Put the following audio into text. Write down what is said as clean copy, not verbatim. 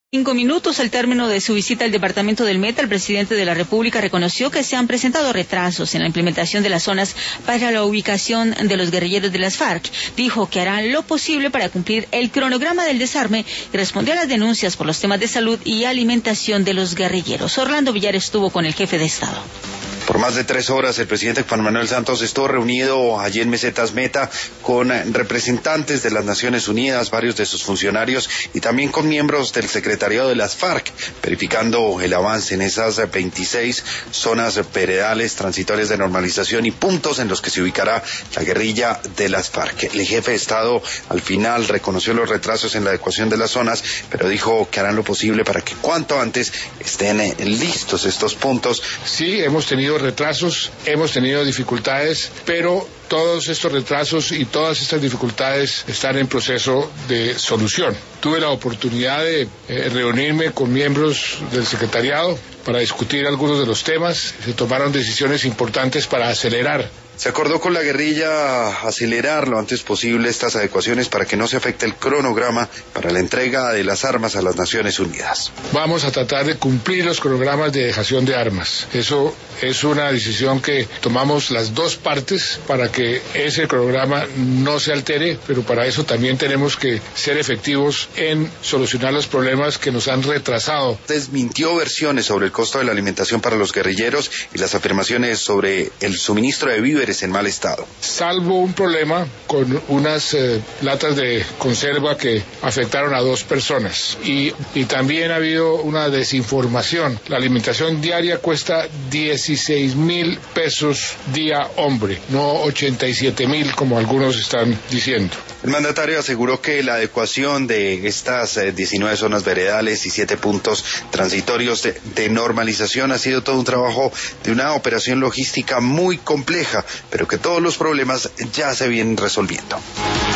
5 minutos al término de su visita al departamento del Meta, el presidente de la República reconoció que se han presentado retrasos en la implementación de las zonas para la ubicación de los guerrilleros de las FARC. Dijo que harán lo posible para cumplir el cronograma del desarme y respondió a las denuncias por los temas de salud y alimentación de los guerrilleros. Orlando Villar estuvo con el jefe de Estado. Por más de 3 horas, el presidente Juan Manuel Santos estuvo reunido allí en Mesetas Meta con representantes de las Naciones Unidas, varios de sus funcionarios y también con miembros del secretariado de las FARC, verificando el avance en esas 26 zonas veredales transitorias de normalización y puntos en los que se ubicará la guerrilla de las FARC. El jefe de Estado al final reconoció los retrasos en la adecuación de las zonas, pero dijo que harán lo posible para que cuanto antes estén listos estos puntos. Sí, hemos tenido retrasos, hemos tenido dificultades, pero todos estos retrasos y todas estas dificultades están en proceso de solución. Tuve la oportunidad de reunirme con miembros del secretariado para discutir algunos de los temas. Se tomaron decisiones importantes para acelerar. Se acordó con la guerrilla acelerar lo antes posible estas adecuaciones para que no se afecte el cronograma para la entrega de las armas a las Naciones Unidas. Vamos a tratar de cumplir los cronogramas de dejación de armas. Eso es una decisión que tomamos las dos partes para que ese cronograma no se altere, pero para eso también tenemos que ser efectivos en solucionar los problemas que nos han retrasado. Desmintió versiones sobre el costo de la alimentación para los guerrilleros y las afirmaciones sobre el suministro de víveres en mal estado. Salvo un problema con unas latas de conserva que afectaron a 2 personas y también ha habido una desinformación. La alimentación diaria cuesta 16,000 pesos día hombre, no 87,000 como algunos están diciendo. El mandatario aseguró que la adecuación de estas 19 zonas veredales y 7 puntos transitorios de normalización ha sido todo un trabajo de una operación logística muy compleja, pero que todos los problemas ya se vienen resolviendo.